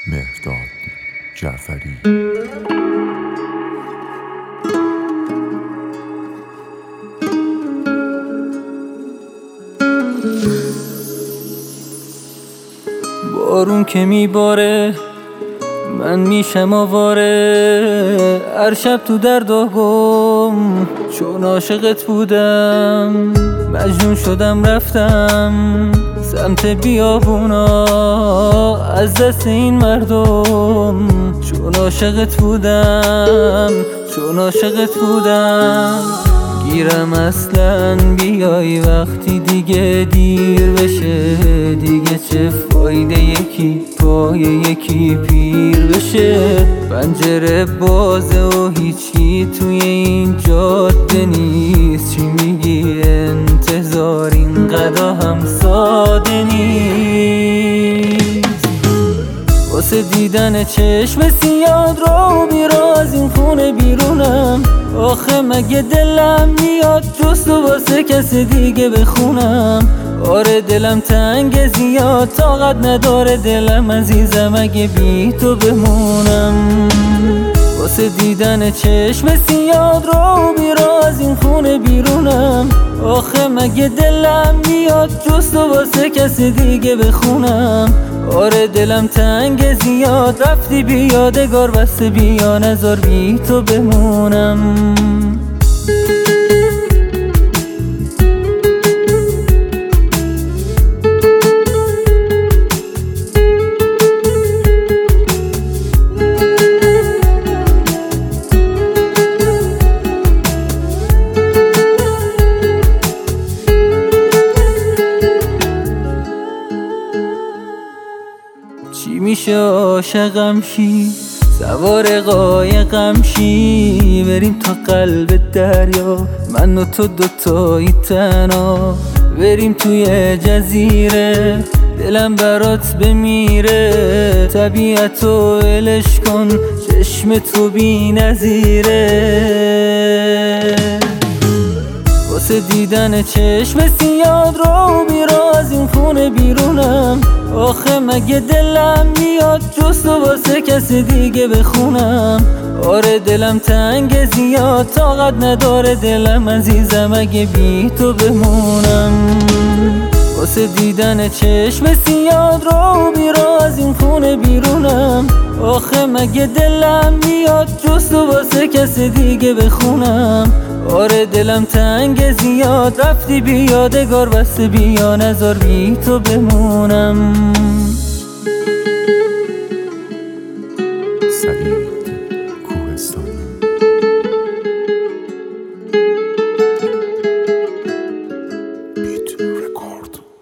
مهرداد جعفری. بارون که میباره من میشم آواره، هر شب تو درد گم چون عاشقت بودم. مجنون شدم رفتم سمت بیابونا از دست این مردم، چون عاشقت بودم، چون عاشقت بودم. گیرم اصلا بیای وقتی دیگه دیر بشه، دیگه چه فایده یکی پای یکی پیر بشه. پنجره بازه و هیچی توی این جاده نیست، چی میگی انتظار اینقدر هم ساده نیست. واسه دیدن چشم سیاد رو بیرا از این خونه بیرونم. آخه مگه دلم میاد جز تو واسه کس دیگه بخونم؟ آره دلم تنگ زیاد طاقت نداره دلم عزیزم اگه بی تو بمونم. واسه دیدن چشم سیاد رو بیرا از این خونه بیرونم. آخه مگه دلم میاد جز تو واسه کس دیگه بخونم؟ آره دلم تنگ زیاد رفتی بی یادگار بسته بیا نذار بی تو بمونم. چی میشه عاشقم شی سوار قایقم شی، بریم تا قلب دریا من و تو دوتایی تنها. بریم توی جزیره دلم برات بمیره، طبیعتو ولش کن چشم تو بی نظیره. واسه دیدن چشم سیاد رو بیرا از این خونه بیرونم. آخه مگه دلم میاد جز تو واسه کس دیگه بخونم؟ آره دلم تنگ زیاد طاقت نداره دلم عزیزم اگه بی تو بمونم. واسه دیدن چشم سیاد رو بیرا از این خونه بیرونم. آخه مگه دلم میاد جز تو واسه کس دیگه بخونم؟ آره دلم تنگ زیاد رفتی بی یادگار بسته بیا نذار بی تو بمونم. سعید کوهستانی. بیت رکورد.